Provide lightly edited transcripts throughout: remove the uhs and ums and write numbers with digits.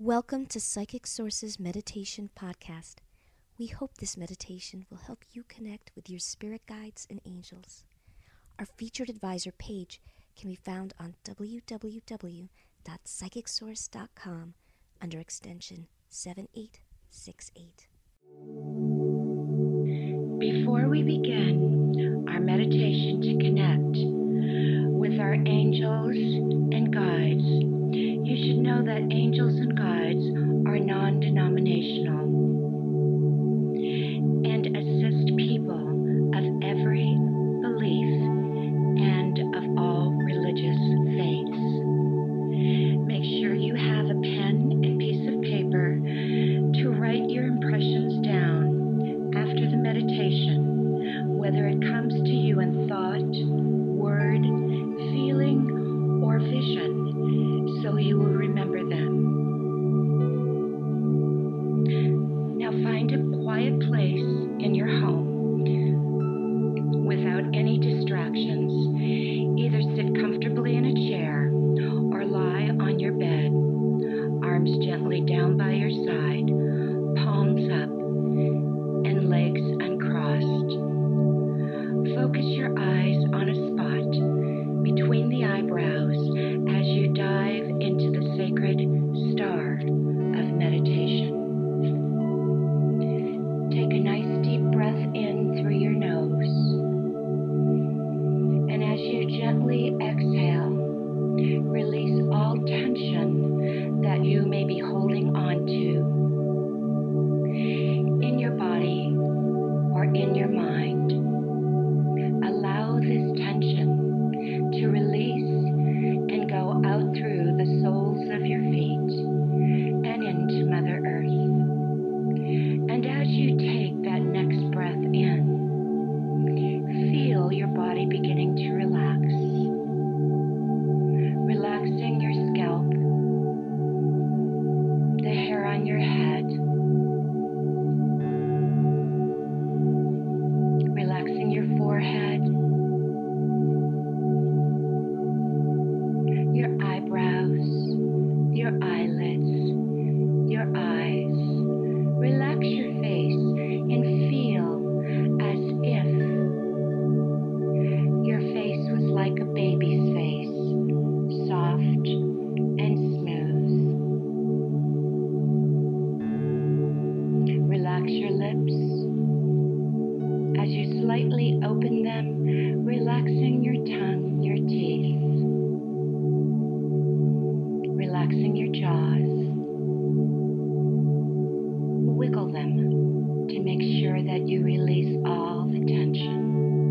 Welcome to Psychic Sources Meditation Podcast. We hope this meditation will help you connect with your spirit guides and angels. Our featured advisor page can be found on www.psychicsource.com under extension 7868. Before we begin our meditation to connect with our angels and guides, you should know that angels and guides are non-denominational and assist people of every belief and of all religious faiths. Make sure you have a pen and piece of paper to write your impressions down after the meditation, whether it comes to you in thought, word, feeling, or vision, so you will remember them. Now find a quiet place in your home without any distractions. Either sit comfortably in a chair or lie on your bed, arms gently down by your side, palms up, and legs uncrossed. Focus your eyes on a spot between the eyebrows as you dive into the sacred star of meditation. Take a nice deep breath in through your nose, and as you gently exhale, release all tension that you may be holding on to in your body or in your mind. Allow this tension to release and go out through the soles of your feet and into Mother Earth. And as you take that next breath in, feel your body beginning to relax. Relaxing your scalp, the hair on your head, relaxing your forehead, your eyebrows, your eyelids, your eyes. Relax your face and feel as if your face was like a baby's face, soft and smooth. Relax your lips as you slightly open them, relaxing your tongue, your teeth, relaxing your jaws. Wiggle them to make sure that you release all the tension.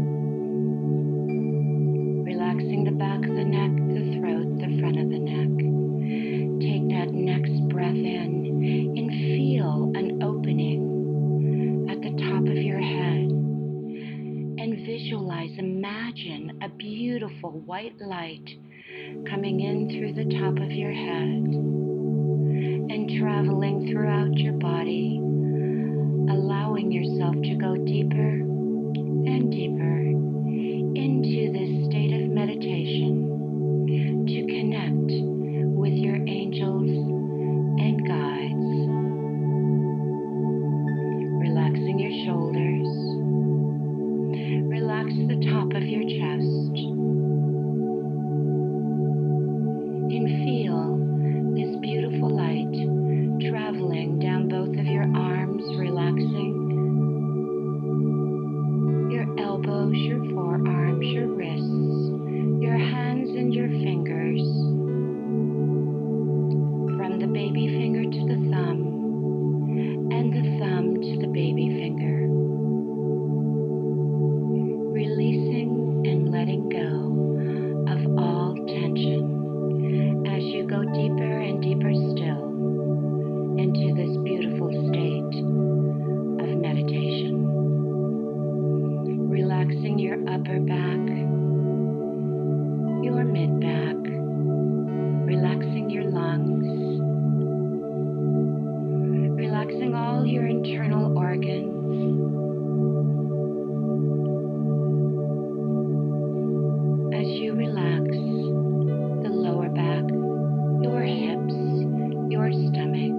Relaxing the back of the neck, the throat, the front of the neck. Take that next breath in and feel an opening at the top of your head. And visualize, imagine a beautiful white light coming in through the top of your head and traveling throughout your body, allowing yourself to go deeper and deeper into this state of meditation to connect with your angels and guides. Relaxing your shoulders, relax the top of your chest, and feel this beautiful light traveling down both of your arms, relaxing your elbows, your forearms, your wrists, your hands and your fingers, from the baby finger to the thumb, and the thumb to the baby finger. Releasing and letting go of all tension as you go deeper and deeper still into this beautiful state of meditation. Relaxing your upper back, your mid back, relaxing your lungs, relaxing all your internal organs. As you relax the lower back, your hips, your stomach,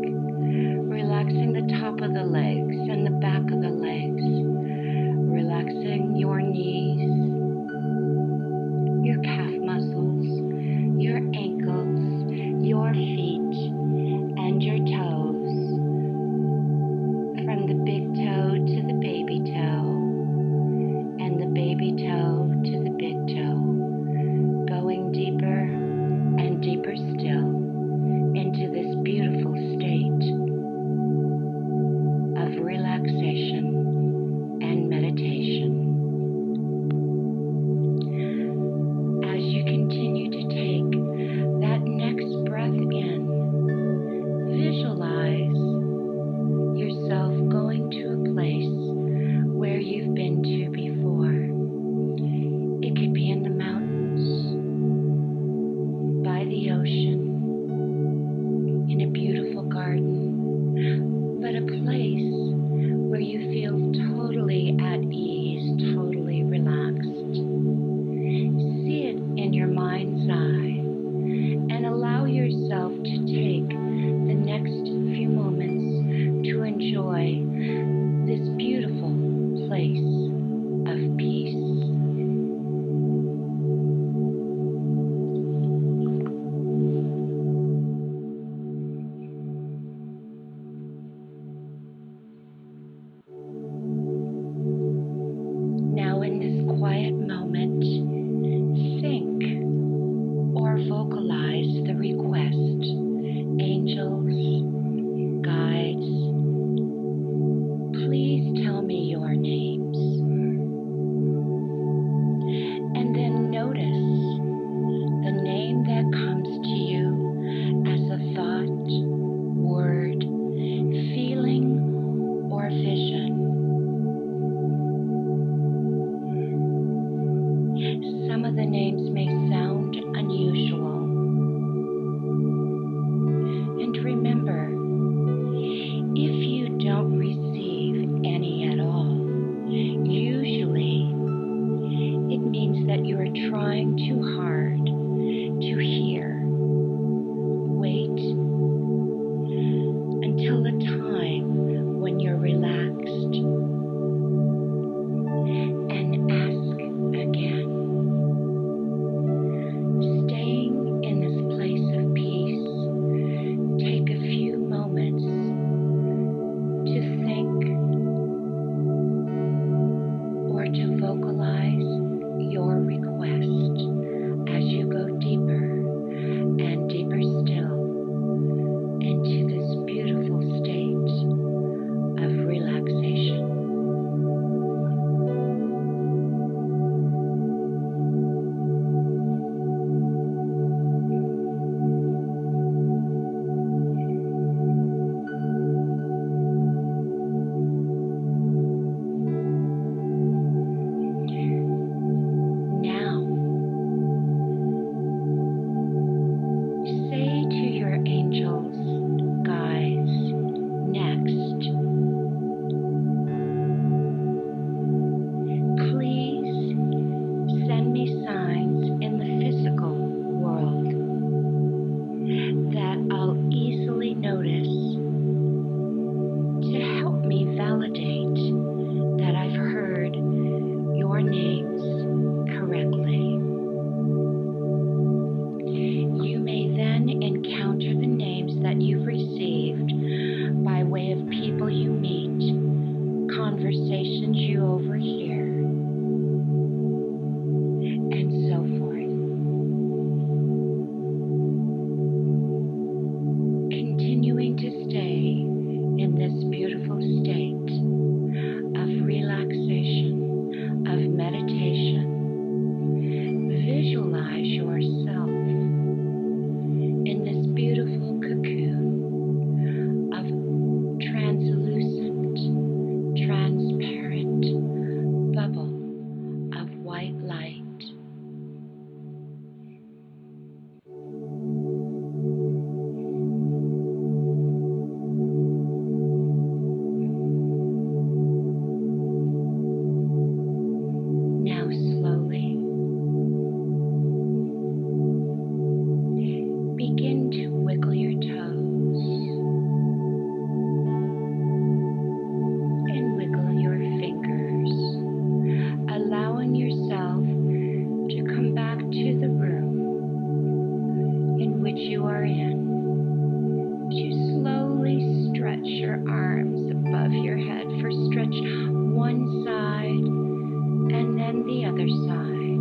your arms above your head for stretch one side and then the other side,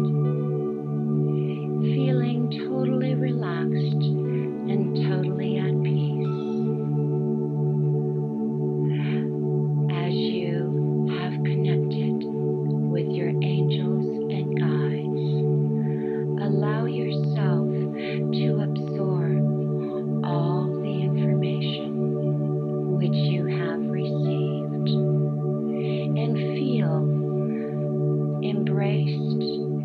feeling totally relaxed and totally at peace. As you have connected with your angels and guides, allow yourself to absorb all the information which you have received and feel embraced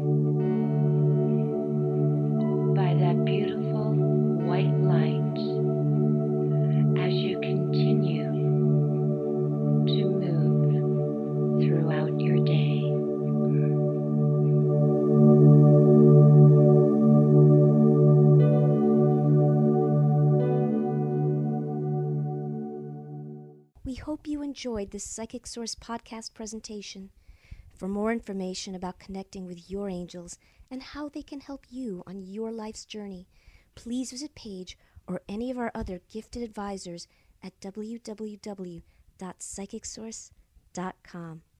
by that beautiful white light as you continue to move throughout your day. We hope you enjoyed this Psychic Source podcast presentation. For more information about connecting with your angels and how they can help you on your life's journey, please visit Paige or any of our other gifted advisors at www.psychicsource.com.